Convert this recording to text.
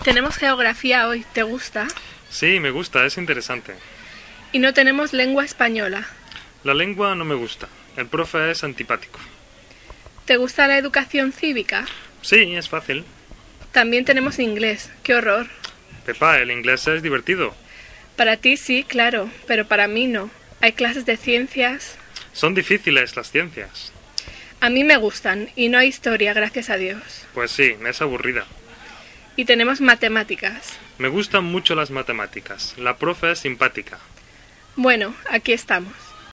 Tenemos geografía hoy, ¿te gusta? Sí, me gusta, es interesante. Y no tenemos lengua española. La lengua no me gusta. El profe es antipático. ¿Te gusta la educación cívica? Sí, es fácil. También tenemos inglés. ¡Qué horror! Pepa, el inglés es divertido. Para ti sí, claro, pero para mí no. Hay clases de ciencias. Son difíciles las ciencias. A mí me gustan y no hay historia, gracias a Dios. Pues sí, es aburrida. Y tenemos matemáticas. Me gustan mucho las matemáticas. La profe es simpática. Bueno, aquí estamos.